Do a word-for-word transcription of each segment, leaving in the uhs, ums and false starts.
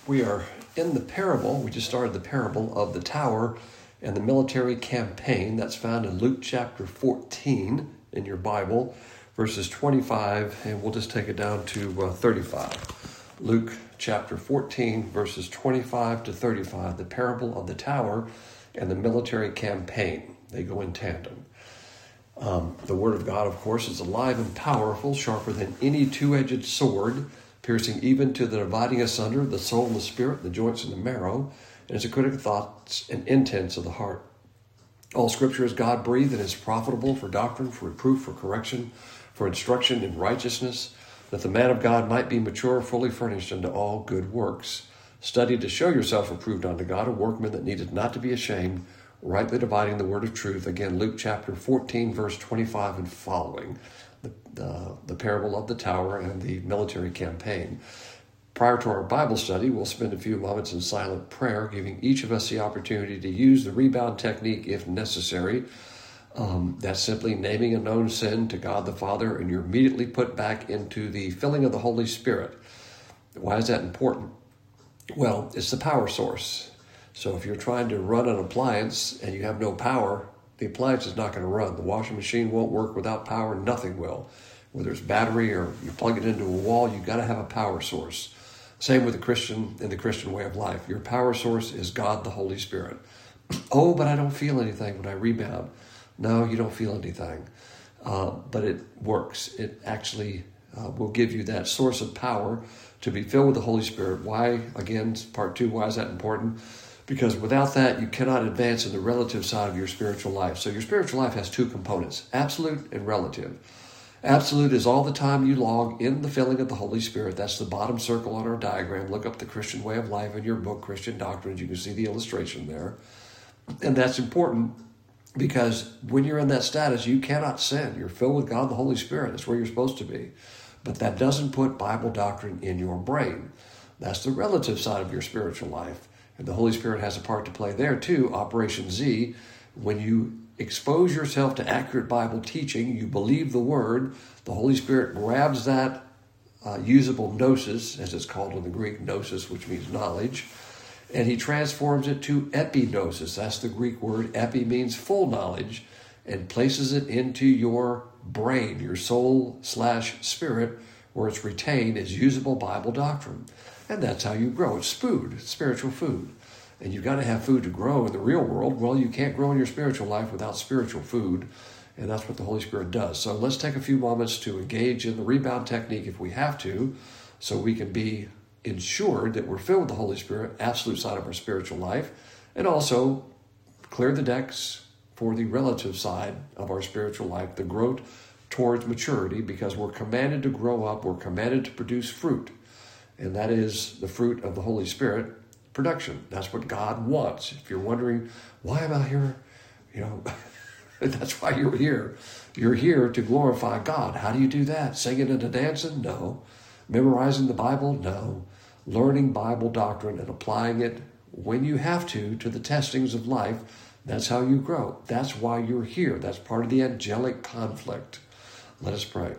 We are in the parable, we just started the parable of the tower and the military campaign. That's found in Luke chapter fourteen in your Bible, verses twenty-five, and we'll just take it down to uh, thirty-five. Luke chapter fourteen, verses twenty-five to thirty-five, the parable of the tower and the military campaign. They go in tandem. Um, the Word of God, of course, is alive and powerful, sharper than any two-edged sword, piercing even to the dividing asunder the soul and the spirit, the joints and the marrow, and is a critic of thoughts and intents of the heart. All Scripture is God-breathed and is profitable for doctrine, for reproof, for correction, for instruction in righteousness, that the man of God might be mature, fully furnished unto all good works. Study to show yourself approved unto God, a workman that needeth not to be ashamed, rightly dividing the word of truth. Again, Luke chapter fourteen, verse twenty-five and following. The, the, the parable of the tower and the military campaign. Prior to our Bible study, we'll spend a few moments in silent prayer, giving each of us the opportunity to use the rebound technique if necessary. Um, that's simply naming a known sin to God the Father, and you're immediately put back into the filling of the Holy Spirit. Why is that important? Well, it's the power source. So if you're trying to run an appliance and you have no power, the appliance is not going to run. The washing machine won't work without power. Nothing will. Whether it's battery or you plug it into a wall, you've got to have a power source. Same with the Christian and the Christian way of life. Your power source is God, the Holy Spirit. Oh, but I don't feel anything when I rebound. No, you don't feel anything. Uh, but it works. It actually uh, will give you that source of power to be filled with the Holy Spirit. Why? Again, part two, why is that important? Because without that, you cannot advance in the relative side of your spiritual life. So your spiritual life has two components, absolute and relative. Absolute is all the time you log in the filling of the Holy Spirit. That's the bottom circle on our diagram. Look up the Christian way of life in your book, Christian Doctrines. You can see the illustration there. And that's important because when you're in that status, you cannot sin. You're filled with God, the Holy Spirit. That's where you're supposed to be. But that doesn't put Bible doctrine in your brain. That's the relative side of your spiritual life. And the Holy Spirit has a part to play there too, Operation Z. When you expose yourself to accurate Bible teaching, you believe the Word, the Holy Spirit grabs that uh, usable gnosis, as it's called in the Greek, gnosis, which means knowledge, and he transforms it to epignosis. That's the Greek word. Epi means full knowledge, and places it into your brain, your soul slash spirit, where it's retained as usable Bible doctrine. And that's how you grow. It's food, it's spiritual food. And you've got to have food to grow in the real world. Well, you can't grow in your spiritual life without spiritual food. And that's what the Holy Spirit does. So let's take a few moments to engage in the rebound technique if we have to, so we can be ensured that we're filled with the Holy Spirit, absolute side of our spiritual life, and also clear the decks for the relative side of our spiritual life, the growth towards maturity, because we're commanded to grow up, we're commanded to produce fruit. And that is the fruit of the Holy Spirit, production. That's what God wants. If you're wondering, why am I here? You know, that's why you're here. You're here to glorify God. How do you do that? Singing and dancing? No. Memorizing the Bible? No. Learning Bible doctrine and applying it when you have to, to the testings of life. That's how you grow. That's why you're here. That's part of the angelic conflict. Let us pray.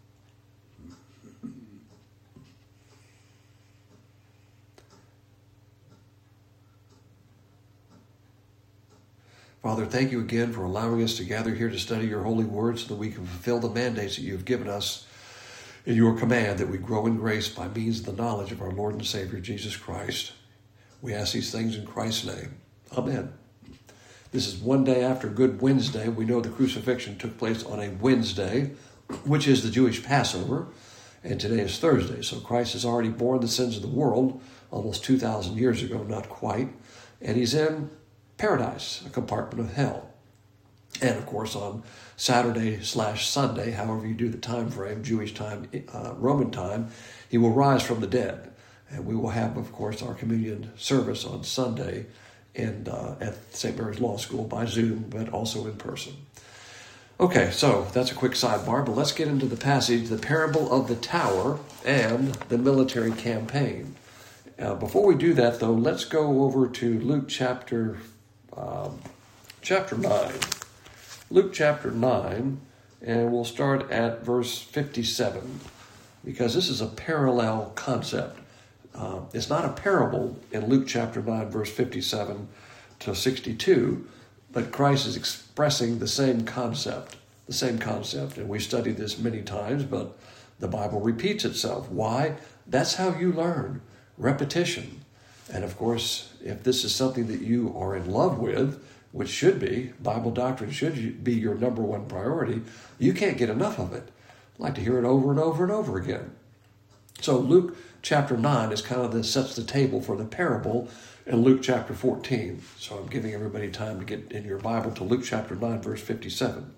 Father, thank you again for allowing us to gather here to study your holy word so that we can fulfill the mandates that you have given us in your command, that we grow in grace by means of the knowledge of our Lord and Savior, Jesus Christ. We ask these things in Christ's name. Amen. This is one day after Good Wednesday. We know the crucifixion took place on a Wednesday, which is the Jewish Passover, and today is Thursday. So Christ has already borne the sins of the world almost two thousand years ago, not quite, and he's in paradise, a compartment of hell. And of course, on Saturday slash Sunday, however you do the time frame, Jewish time, uh, Roman time, he will rise from the dead. And we will have, of course, our communion service on Sunday and uh, at Saint Mary's Law School by Zoom, but also in person. Okay, so that's a quick sidebar, but let's get into the passage, the parable of the tower and the military campaign. Uh, before we do that, though, let's go over to Luke chapter Um, chapter nine. Luke chapter nine, and we'll start at verse fifty-seven, because this is a parallel concept. Uh, it's not a parable in Luke chapter nine, verse fifty-seven to sixty-two, but Christ is expressing the same concept, the same concept. And we studied this many times, but the Bible repeats itself. Why? That's how you learn, repetition. And of course, if this is something that you are in love with, which should be, Bible doctrine should be your number one priority, you can't get enough of it. I'd like to hear it over and over and over again. So Luke chapter nine is kind of the, sets the table for the parable in Luke chapter fourteen. So I'm giving everybody time to get in your Bible to Luke chapter nine, verse fifty-seven.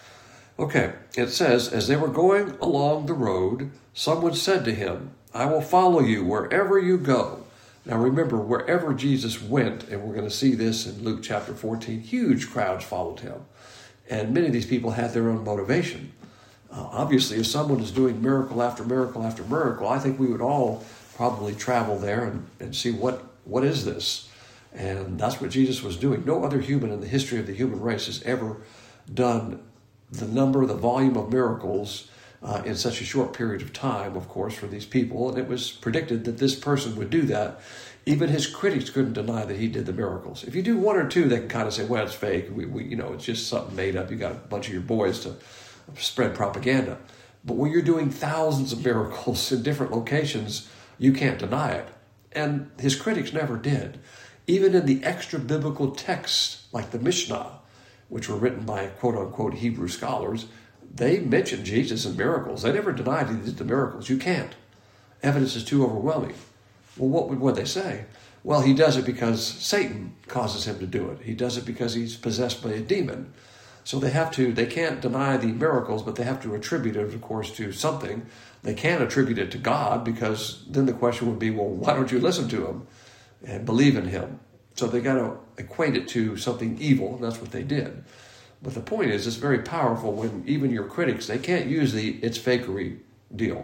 Okay, it says, as they were going along the road, someone said to him, I will follow you wherever you go. Now remember, wherever Jesus went, and we're going to see this in Luke chapter fourteen, huge crowds followed him. And many of these people had their own motivation. Uh, obviously, if someone is doing miracle after miracle after miracle, I think we would all probably travel there and, and see what, what is this? And that's what Jesus was doing. No other human in the history of the human race has ever done the number, the volume of miracles uh, in such a short period of time, of course, for these people. And it was predicted that this person would do that. Even his critics couldn't deny that he did the miracles. If you do one or two, they can kind of say, well, it's fake. We, we, you know, it's just something made up. You got a bunch of your boys to spread propaganda. But when you're doing thousands of miracles in different locations, you can't deny it. And his critics never did. Even in the extra-biblical texts, like the Mishnah, which were written by quote-unquote Hebrew scholars, they mentioned Jesus and miracles. They never denied he did the miracles. You can't. Evidence is too overwhelming. Well, what would what they say? Well, he does it because Satan causes him to do it. He does it because he's possessed by a demon. So they have to, they can't deny the miracles, but they have to attribute it, of course, to something. They can't attribute it to God, because then the question would be, well, why don't you listen to him and believe in him? So they got to equate it to something evil, and that's what they did. But the point is, it's very powerful when even your critics, they can't use the it's fakery deal.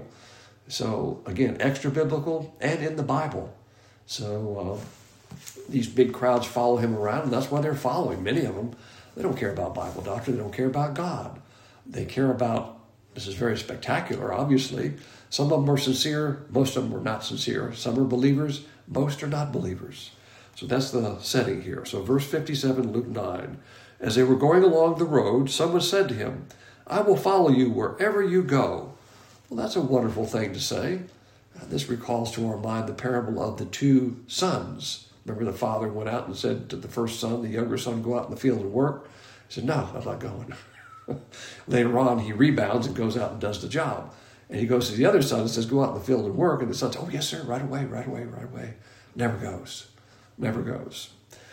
So again, extra biblical and in the Bible. So uh, these big crowds follow him around, and that's why they're following. Many of them, they don't care about Bible doctrine. They don't care about God. They care about, this is very spectacular, obviously. Some of them are sincere. Most of them are not sincere. Some are believers. Most are not believers. So that's the setting here. So verse fifty-seven, Luke nine. As they were going along the road, someone said to him, I will follow you wherever you go. Well, that's a wonderful thing to say. Uh, this recalls to our mind the parable of the two sons. Remember, the father went out and said to the first son, the younger son, go out in the field and work. He said, no, I'm not going. Later on, he rebounds and goes out and does the job. And he goes to the other son and says, go out in the field and work. And the son says, oh, yes, sir, right away, right away, right away. Never goes. Never goes.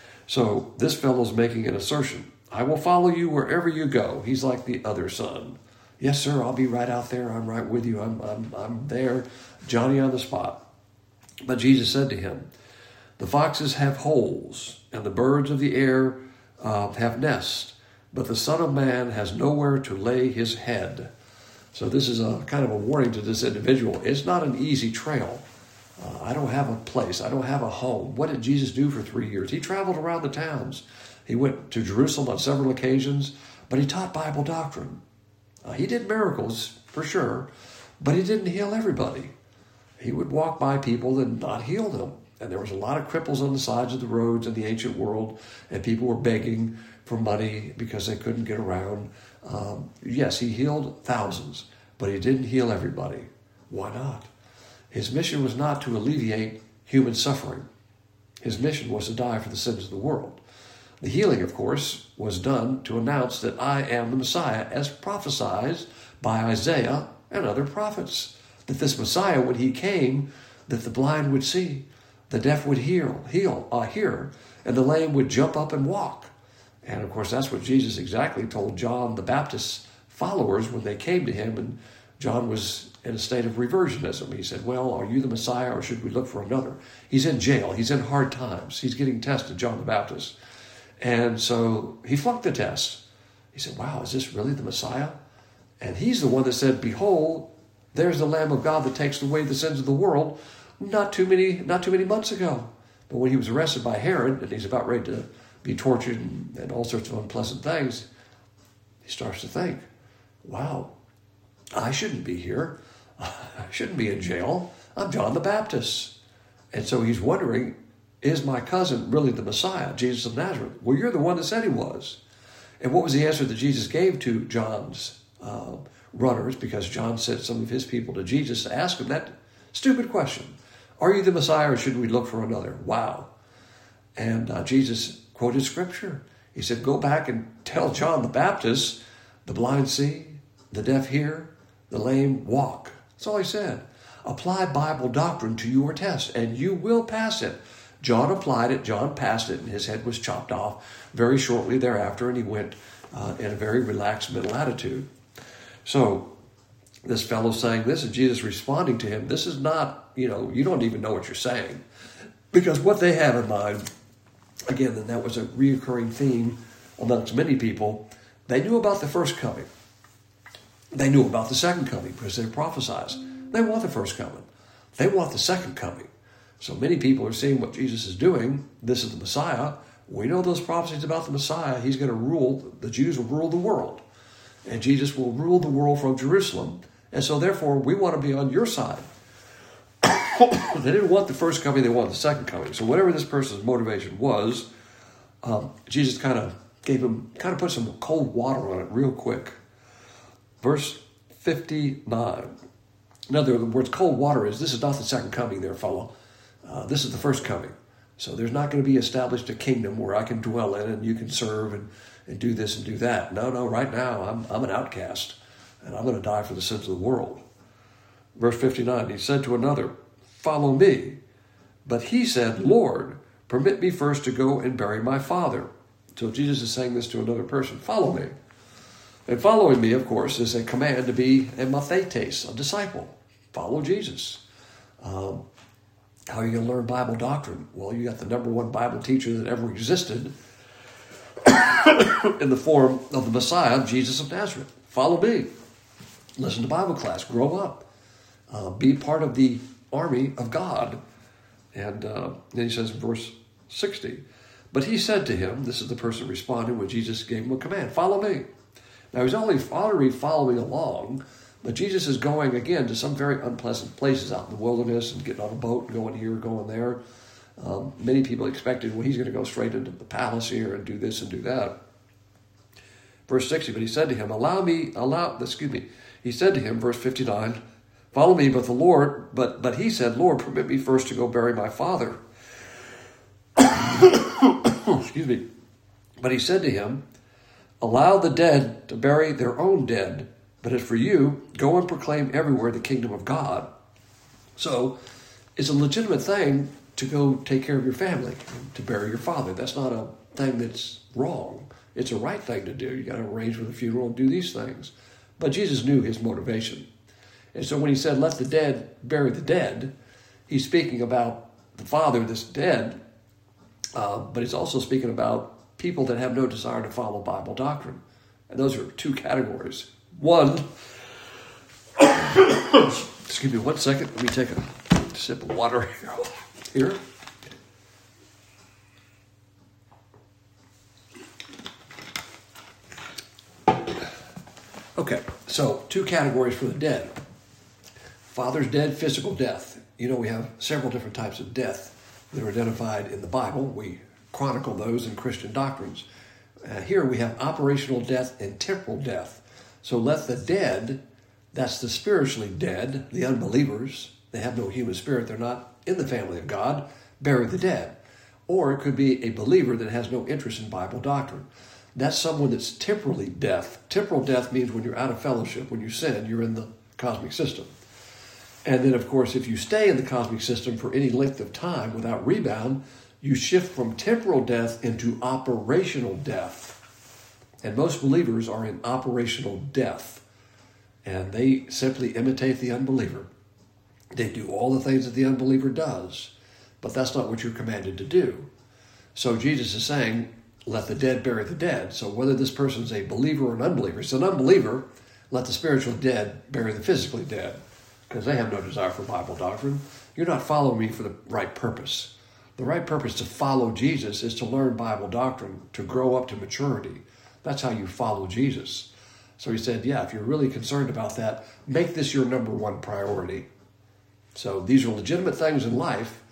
So this fellow's making an assertion. I will follow you wherever you go. He's like the other son. Yes, sir, I'll be right out there. I'm right with you. I'm, I'm, I'm there, Johnny on the spot. But Jesus said to him, the foxes have holes, and the birds of the air uh, have nests, but the Son of Man has nowhere to lay his head. So this is a kind of a warning to this individual. It's not an easy trail. Uh, I don't have a place. I don't have a home. What did Jesus do for three years? He traveled around the towns. He went to Jerusalem on several occasions, but he taught Bible doctrine. Uh, he did miracles, for sure, but he didn't heal everybody. He would walk by people and not heal them. And there was a lot of cripples on the sides of the roads in the ancient world, and people were begging for money because they couldn't get around. Um, yes, he healed thousands, but he didn't heal everybody. Why not? His mission was not to alleviate human suffering. His mission was to die for the sins of the world. The healing, of course, was done to announce that I am the Messiah, as prophesied by Isaiah and other prophets. That this Messiah, when he came, that the blind would see, the deaf would hear, heal, uh, hear, and the lame would jump up and walk. And of course, that's what Jesus exactly told John the Baptist's followers when they came to him, and John was in a state of reversionism. He said, well, are you the Messiah, or should we look for another? He's in jail. He's in hard times. He's getting tested, John the Baptist. And so he flunked the test. He said, wow, is this really the Messiah? And he's the one that said, behold, there's the Lamb of God that takes away the sins of the world, not too many, not too many months ago. But when he was arrested by Herod, and he's about ready to be tortured and, and all sorts of unpleasant things, he starts to think, wow, I shouldn't be here. I shouldn't be in jail. I'm John the Baptist. And so he's wondering, is my cousin really the Messiah, Jesus of Nazareth? Well, you're the one that said he was. And what was the answer that Jesus gave to John's uh, runners? Because John sent some of his people to Jesus to ask him that stupid question. Are you the Messiah, or should we look for another? Wow. And uh, Jesus quoted scripture. He said, go back and tell John the Baptist, the blind see, the deaf hear, the lame walk. That's all he said. Apply Bible doctrine to your test, and you will pass it. John applied it. John passed it, and his head was chopped off very shortly thereafter, and he went uh, in a very relaxed mental attitude. So this fellow saying this, and Jesus responding to him, this is not, you know, you don't even know what you're saying. Because what they have in mind, again, and that was a reoccurring theme amongst many people, they knew about the first coming. They knew about the second coming because they prophesied. They want the first coming. They want the second coming. So many people are seeing what Jesus is doing. This is the Messiah. We know those prophecies about the Messiah. He's going to rule. The Jews will rule the world. And Jesus will rule the world from Jerusalem. And so therefore, we want to be on your side. They didn't want the first coming. They wanted the second coming. So whatever this person's motivation was, um, Jesus kind of gave him, kind of put some cold water on it real quick. Verse fifty-nine. In other words, cold water is, this is not the second coming there, fellow. Uh, this is the first coming. So there's not going to be established a kingdom where I can dwell in and you can serve and, and do this and do that. No, no, right now I'm, I'm an outcast and I'm going to die for the sins of the world. Verse fifty-nine, he said to another, follow me. But he said, Lord, permit me first to go and bury my father. So Jesus is saying this to another person, follow me. And following me, of course, is a command to be a mathetes, a disciple. Follow Jesus. Um, how are you going to learn Bible doctrine? Well, you got the number one Bible teacher that ever existed in the form of the Messiah, Jesus of Nazareth. Follow me. Listen to Bible class. Grow up. Uh, be part of the army of God. And uh, then he says in verse sixty, but he said to him, this is the person responding when Jesus gave him a command, follow me. Now, he's only already following along, but Jesus is going, again, to some very unpleasant places out in the wilderness and getting on a boat and going here, going there. Um, many people expected, well, he's going to go straight into the palace here and do this and do that. Verse sixty, but he said to him, allow me, allow, excuse me, he said to him, verse fifty-nine, follow me, but the Lord, but, but he said, Lord, permit me first to go bury my father. Excuse me. But he said to him, allow the dead to bury their own dead, but as for you, go and proclaim everywhere the kingdom of God. So it's a legitimate thing to go take care of your family, to bury your father. That's not a thing that's wrong. It's a right thing to do. You got to arrange for the funeral and do these things. But Jesus knew his motivation. And so when he said, let the dead bury the dead, he's speaking about the father that's dead, uh, but he's also speaking about people that have no desire to follow Bible doctrine. And those are two categories. One, excuse me one second, let me take a sip of water here. Okay, so two categories for the dead. Father's dead, physical death. You know, we have several different types of death that are identified in the Bible. We chronicle those in Christian doctrines. Uh, here we have operational death and temporal death. So let the dead, that's the spiritually dead, the unbelievers, they have no human spirit, they're not in the family of God, bury the dead. Or it could be a believer that has no interest in Bible doctrine. That's someone that's temporally deaf. Temporal death means when you're out of fellowship, when you sin, you're in the cosmic system. And then, of course, if you stay in the cosmic system for any length of time without rebound, you shift from temporal death into operational death. And most believers are in operational death. And they simply imitate the unbeliever. They do all the things that the unbeliever does. But that's not what you're commanded to do. So Jesus is saying, let the dead bury the dead. So whether this person's a believer or an unbeliever, it's an unbeliever, let the spiritual dead bury the physically dead. Because they have no desire for Bible doctrine. You're not following me for the right purpose. The right purpose to follow Jesus is to learn Bible doctrine, to grow up to maturity. That's how you follow Jesus. So he said, yeah, if you're really concerned about that, make this your number one priority. So these are legitimate things in life,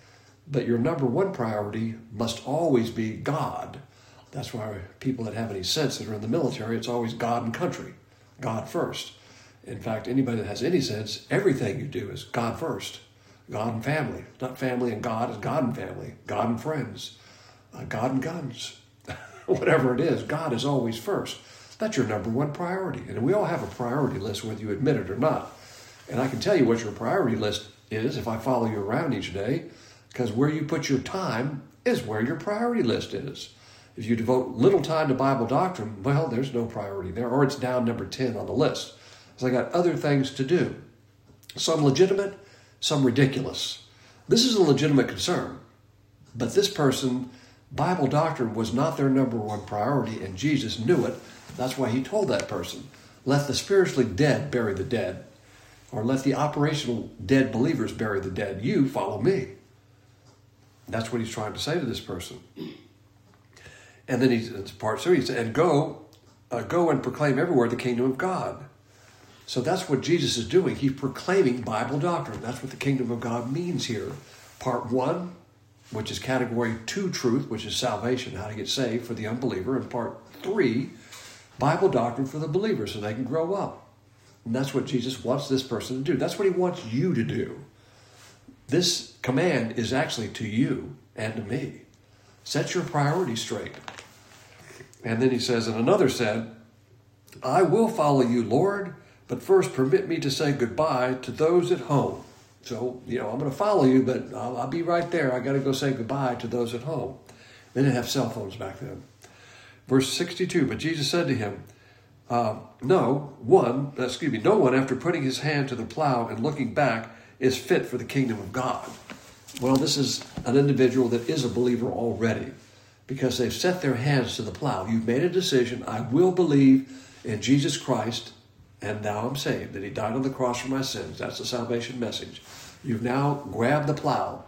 But your number one priority must always be God. That's why people that have any sense that are in the military, it's always God and country. God first. In fact, anybody that has any sense, everything you do is God first. God and family. Not family and God, it's God and family. God and friends. Uh, God and guns. Whatever it is, God is always first. That's your number one priority. And we all have a priority list, whether you admit it or not. And I can tell you what your priority list is if I follow you around each day, because where you put your time is where your priority list is. If you devote little time to Bible doctrine, well, there's no priority there, or it's down number ten on the list. So I got other things to do. Some legitimate, some ridiculous. This is a legitimate concern. But this person, Bible doctrine was not their number one priority, and Jesus knew it. That's why he told that person, let the spiritually dead bury the dead, or let the operational dead believers bury the dead. You follow me. That's what he's trying to say to this person. And then he's, it's part two, he said, and go, uh, go and proclaim everywhere the kingdom of God. So that's what Jesus is doing. He's proclaiming Bible doctrine. That's what the kingdom of God means here. Part one, which is category two truth, which is salvation, how to get saved for the unbeliever. And part three, Bible doctrine for the believer so they can grow up. And that's what Jesus wants this person to do. That's what he wants you to do. This command is actually to you and to me. Set your priorities straight. And then he says, and another said, I will follow you, Lord, but first permit me to say goodbye to those at home. So, you know, I'm going to follow you, but I'll, I'll be right there. I got to go say goodbye to those at home. They didn't have cell phones back then. Verse sixty-two, but Jesus said to him, uh, no one, excuse me, no one after putting his hand to the plow and looking back is fit for the kingdom of God. Well, this is an individual that is a believer already because they've set their hands to the plow. You've made a decision. I will believe in Jesus Christ, and now I'm saved, that he died on the cross for my sins. That's the salvation message. You've now grabbed the plow.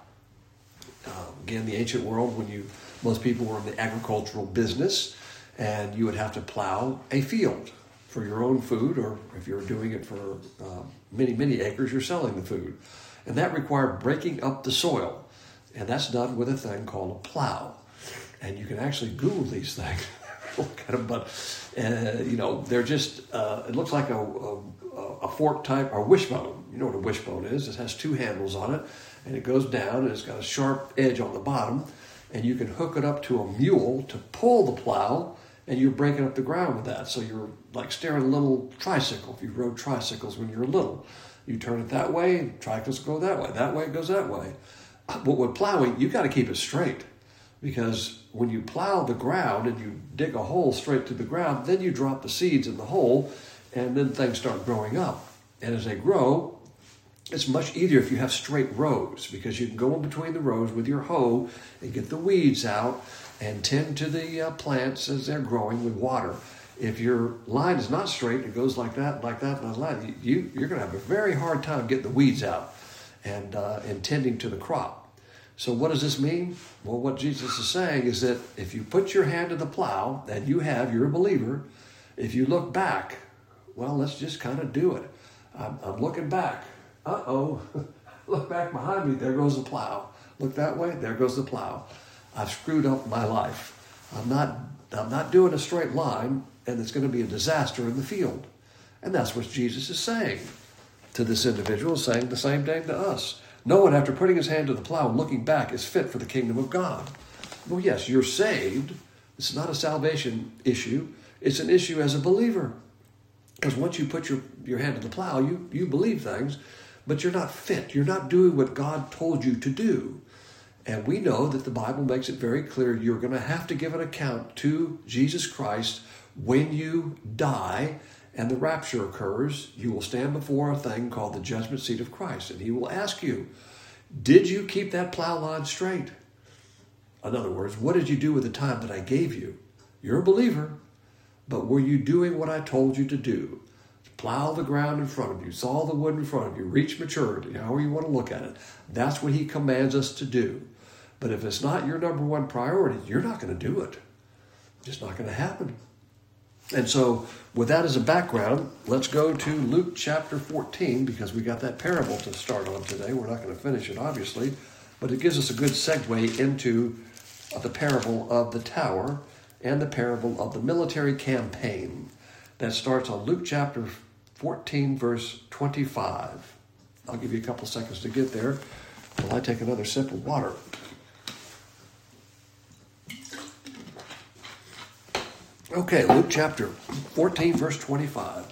Uh, again, the ancient world, when you most people were in the agricultural business, and you would have to plow a field for your own food, or if you're doing it for uh, many, many acres, you're selling the food. And that required breaking up the soil. And that's done with a thing called a plow. And you can actually Google these things. Look at them, but, uh, you know, they're just, uh, it looks like a, a, a fork type, or wishbone. You know what a wishbone is. It has two handles on it, and it goes down, and it's got a sharp edge on the bottom. And you can hook it up to a mule to pull the plow, and you're breaking up the ground with that. So you're like steering a little tricycle. If you rode tricycles when you were little, you turn it that way, tricycles go that way. That way it goes that way. But with plowing, you got to keep it straight, because when you plow the ground and you dig a hole straight to the ground, then you drop the seeds in the hole, and then things start growing up. And as they grow, it's much easier if you have straight rows, because you can go in between the rows with your hoe and get the weeds out and tend to the uh, plants as they're growing with water. If your line is not straight, it goes like that, like that, like that, you, you're going to have a very hard time getting the weeds out and, uh, and tending to the crop. So what does this mean? Well, what Jesus is saying is that if you put your hand to the plow, and you have, you're a believer, if you look back, well, let's just kind of do it. I'm, I'm looking back. Uh-oh, look back behind me, there goes the plow. Look that way, there goes the plow. I've screwed up my life. I'm not, I'm not doing a straight line, and it's going to be a disaster in the field. And that's what Jesus is saying to this individual, saying the same thing to us. No one, after putting his hand to the plow and looking back, is fit for the kingdom of God. Well, yes, you're saved. It's not a salvation issue. It's an issue as a believer. Because once you put your, your hand to the plow, you, you believe things, but you're not fit. You're not doing what God told you to do. And we know that the Bible makes it very clear you're going to have to give an account to Jesus Christ when you die and the rapture occurs. You will stand before a thing called the judgment seat of Christ, and he will ask you, did you keep that plow line straight? In other words, what did you do with the time that I gave you? You're a believer, but were you doing what I told you to do? Plow the ground in front of you, saw the wood in front of you, reach maturity, however you want to look at it. That's what he commands us to do. But if it's not your number one priority, you're not going to do it. It's just not going to happen. And so with that as a background, let's go to Luke chapter fourteen, because we got that parable to start on today. We're not going to finish it, obviously. But it gives us a good segue into the parable of the tower and the parable of the military campaign that starts on Luke chapter fourteen, verse twenty-five. I'll give you a couple seconds to get there while I take another sip of water. Okay, Luke chapter fourteen, verse twenty-five.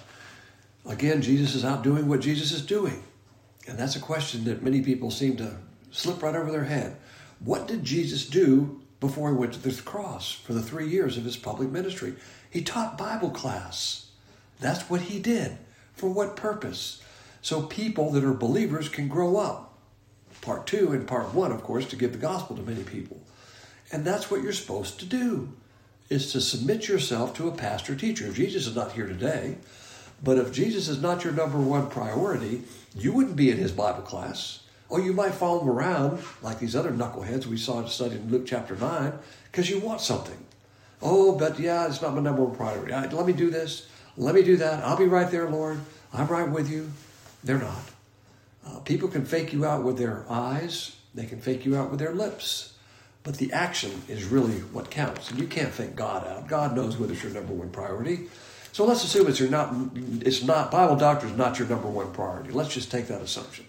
Again, Jesus is out doing what Jesus is doing. And that's a question that many people seem to slip right over their head. What did Jesus do before he went to the cross for the three years of his public ministry? He taught Bible class. That's what he did. For what purpose? So people that are believers can grow up. Part two and part one, of course, to give the gospel to many people. And that's what you're supposed to do, is to submit yourself to a pastor teacher. Jesus is not here today, but if Jesus is not your number one priority, you wouldn't be in his Bible class. Or you might follow him around like these other knuckleheads we saw studied in Luke chapter nine because you want something. Oh, but yeah, it's not my number one priority. I, let me do this. Let me do that. I'll be right there, Lord. I'm right with you. They're not. Uh, people can fake you out with their eyes. They can fake you out with their lips. But the action is really what counts. And you can't fake God out. God knows whether it's your number one priority. So let's assume it's your not, it's not, Bible doctrine is not your number one priority. Let's just take that assumption.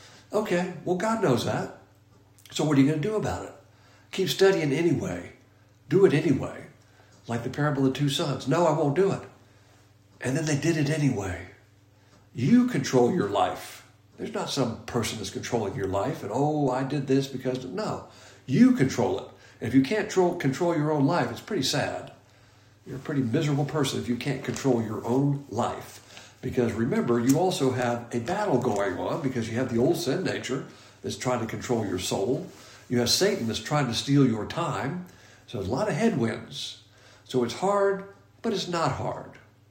Okay, well, God knows that. So what are you going to do about it? Keep studying anyway. Do it anyway. Like the parable of the two sons. No, I won't do it. And then they did it anyway. You control your life. There's not some person that's controlling your life and, oh, I did this because, no. You control it. And if you can't control, control your own life, it's pretty sad. You're a pretty miserable person if you can't control your own life. Because remember, you also have a battle going on because you have the old sin nature that's trying to control your soul. You have Satan that's trying to steal your time. So there's a lot of headwinds. So it's hard, but it's not hard.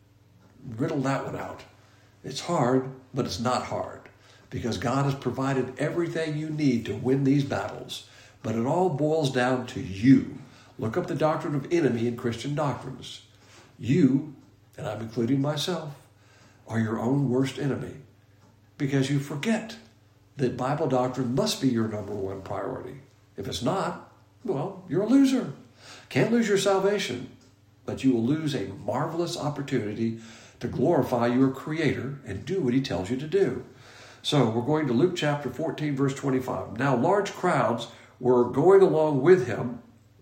Riddle that one out. It's hard, but it's not hard. Because God has provided everything you need to win these battles. But it all boils down to you. Look up the doctrine of enemy in Christian doctrines. You, and I'm including myself, are your own worst enemy. Because you forget that Bible doctrine must be your number one priority. If it's not, well, you're a loser. Can't lose your salvation, but you will lose a marvelous opportunity to glorify your Creator and do what He tells you to do. So we're going to Luke chapter fourteen, verse twenty-five. Now large crowds were going along with him,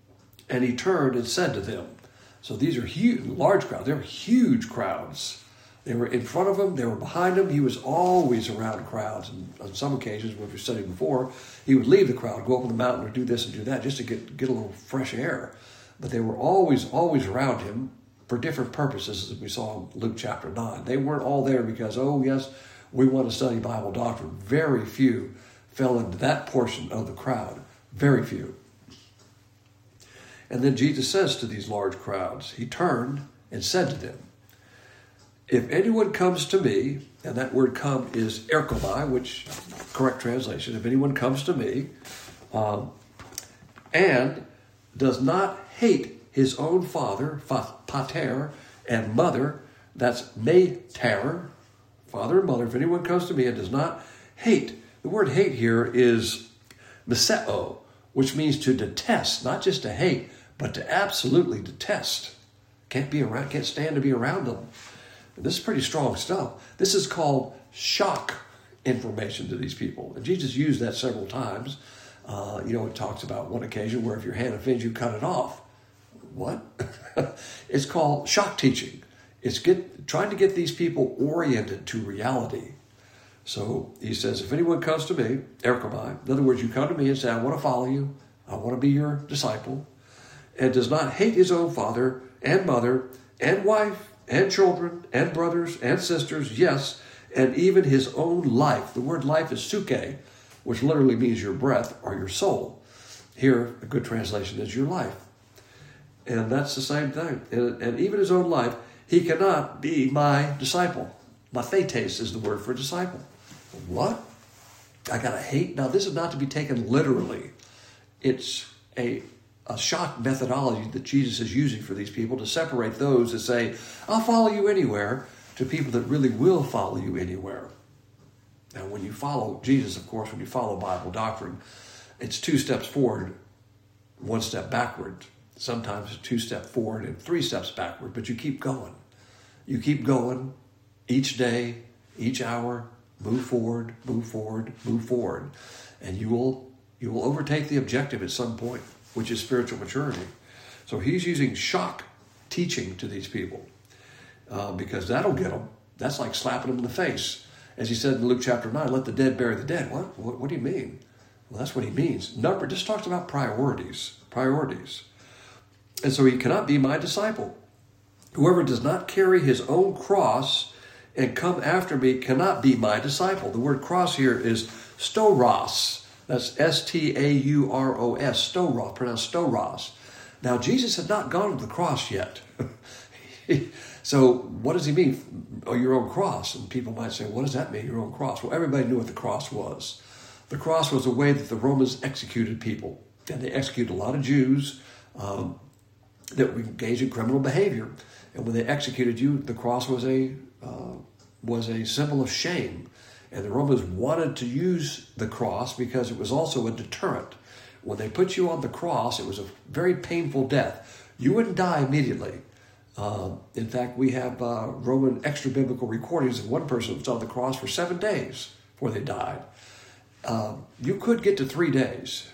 and he turned and said to them. So these are huge, large crowds. They were huge crowds. They were in front of him. They were behind him. He was always around crowds. And on some occasions, when we studied before, he would leave the crowd, go up on the mountain, or do this and do that, just to get, get a little fresh air. But they were always, always around him for different purposes, as we saw in Luke chapter nine. They weren't all there because, oh, yes, we want to study Bible doctrine. Very few fell into that portion of the crowd. Very few. And then Jesus says to these large crowds, he turned and said to them, if anyone comes to me, and that word come is erkomai, which, correct translation, if anyone comes to me, um, and does not hate his own father, pater, and mother, that's mater, father and mother, if anyone comes to me and does not hate, the word hate here is miseo, which means to detest, not just to hate, but to absolutely detest. Can't be around, can't stand to be around them. And this is pretty strong stuff. This is called shock information to these people. And Jesus used that several times. Uh, you know, it talks about one occasion where if your hand offends you, cut it off. What? It's called shock teaching. It's get trying to get these people oriented to reality. So he says, if anyone comes to me, erkomai, in other words, you come to me and say, I want to follow you, I want to be your disciple, and does not hate his own father and mother and wife and children and brothers and sisters, yes, and even his own life. The word life is suke, which literally means your breath or your soul. Here, a good translation is your life. And that's the same thing. And, and even his own life, he cannot be my disciple. Mathetes is the word for disciple. What? I got to hate? Now, this is not to be taken literally. It's a, a shock methodology that Jesus is using for these people to separate those that say, I'll follow you anywhere, to people that really will follow you anywhere. Now, when you follow Jesus, of course, when you follow Bible doctrine, it's two steps forward, one step backward. Sometimes two steps forward and three steps backward, but you keep going. You keep going each day, each hour, move forward, move forward, move forward. And you will you will overtake the objective at some point, which is spiritual maturity. So he's using shock teaching to these people uh, because that'll get them. That's like slapping them in the face. As he said in Luke chapter nine, let the dead bury the dead. What? What, what do you mean? Well, that's what he means. Number just talks about priorities. Priorities. And so he cannot be my disciple. Whoever does not carry his own cross and come after me cannot be my disciple. The word cross here is stauros. That's S T A U R O S, stauros, pronounced stauros. Now, Jesus had not gone to the cross yet. So what does he mean? Oh, your own cross. And people might say, what does that mean, your own cross? Well, everybody knew what the cross was. The cross was a way that the Romans executed people. And they executed a lot of Jews um, that were engaged in criminal behavior. And when they executed you, the cross was a uh, was a symbol of shame. And the Romans wanted to use the cross because it was also a deterrent. When they put you on the cross, it was a very painful death. You wouldn't die immediately. Uh, in fact, we have uh, Roman extra-biblical recordings of one person who was on the cross for seven days before they died. Uh, you could get to three days.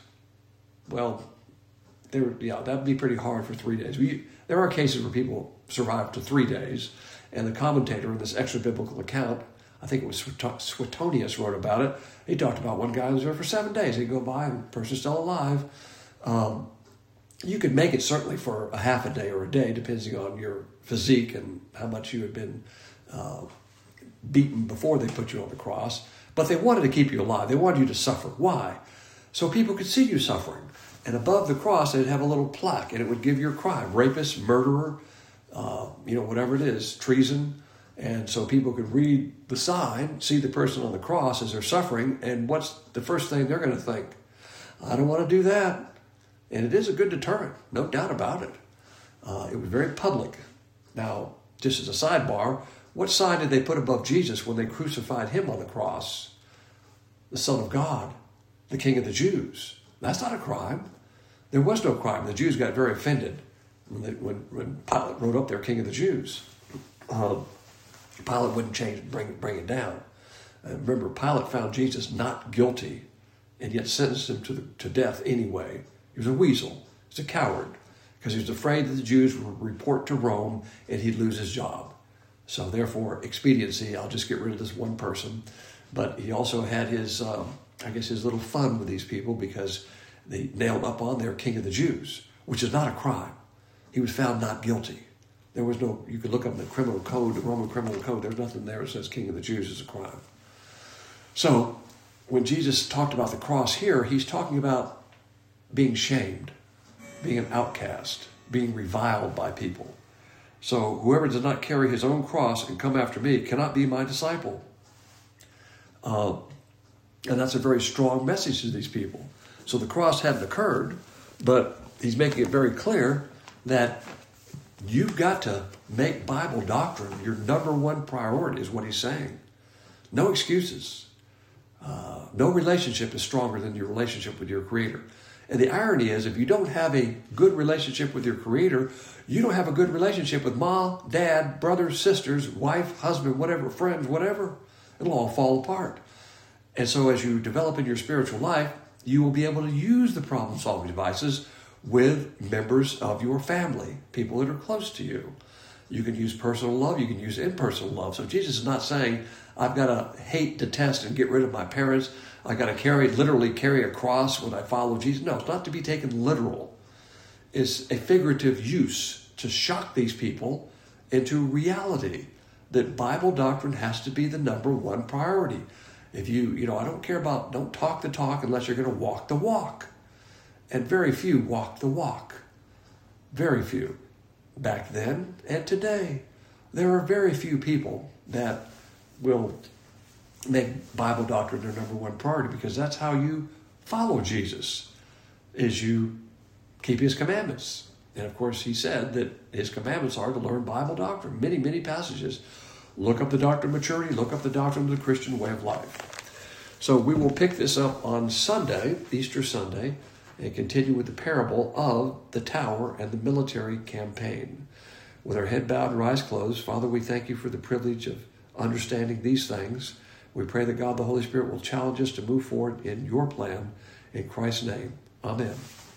Well, there, yeah, that'd be pretty hard for three days. We, there are cases where people survive to three days, and the commentator in this extra-biblical account, I think it was Suetonius wrote about it. He talked about one guy who was there for seven days. He'd go by and the person's still alive. Um, you could make it certainly for a half a day or a day, depending on your physique and how much you had been uh, beaten before they put you on the cross. But they wanted to keep you alive. They wanted you to suffer. Why? So people could see you suffering. And above the cross, they'd have a little plaque, and it would give your crime. Rapist, murderer, uh, you know, whatever it is, treason. And so people could read the sign, see the person on the cross as they're suffering, and what's the first thing they're going to think? I don't want to do that. And it is a good deterrent, no doubt about it. Uh, it was very public. Now, just as a sidebar, what sign did they put above Jesus when they crucified him on the cross? The Son of God, the King of the Jews. That's not a crime. There was no crime. The Jews got very offended when, they, when, when Pilate wrote up there, King of the Jews. Um, Pilate wouldn't change, bring, bring it down. Uh, remember, Pilate found Jesus not guilty and yet sentenced him to, the, to death anyway. He was a weasel. He was a coward because he was afraid that the Jews would report to Rome and he'd lose his job. So therefore, expediency, I'll just get rid of this one person. But he also had his, um, I guess, his little fun with these people because they nailed up on there King of the Jews, which is not a crime. He was found not guilty. There was no, you could look up in the criminal code, the Roman criminal code, there's nothing there that says King of the Jews is a crime. So when Jesus talked about the cross here, he's talking about being shamed, being an outcast, being reviled by people. So whoever does not carry his own cross and come after me cannot be my disciple. Uh, and that's a very strong message to these people. So the cross hadn't occurred, but he's making it very clear that you've got to make Bible doctrine your number one priority, is what he's saying. No excuses. Uh, no relationship is stronger than your relationship with your Creator. And the irony is, if you don't have a good relationship with your Creator, you don't have a good relationship with mom, dad, brothers, sisters, wife, husband, whatever, friends, whatever. It'll all fall apart. And so as you develop in your spiritual life, you will be able to use the problem-solving devices with members of your family, people that are close to you. You can use personal love. You can use impersonal love. So Jesus is not saying, I've got to hate, detest, and get rid of my parents. I've got to carry, literally carry a cross when I follow Jesus. No, it's not to be taken literal. It's a figurative use to shock these people into reality that Bible doctrine has to be the number one priority. If you, you know, I don't care about, don't talk the talk unless you're going to walk the walk. And very few walk the walk. Very few. Back then and today, there are very few people that will make Bible doctrine their number one priority, because that's how you follow Jesus, is you keep his commandments. And of course, he said that his commandments are to learn Bible doctrine. Many, many passages. Look up the doctrine of maturity. Look up the doctrine of the Christian way of life. So we will pick this up on Sunday, Easter Sunday, and continue with the parable of the tower and the military campaign. With our head bowed and our eyes closed, Father, we thank you for the privilege of understanding these things. We pray that God the Holy Spirit will challenge us to move forward in your plan. In Christ's name, amen.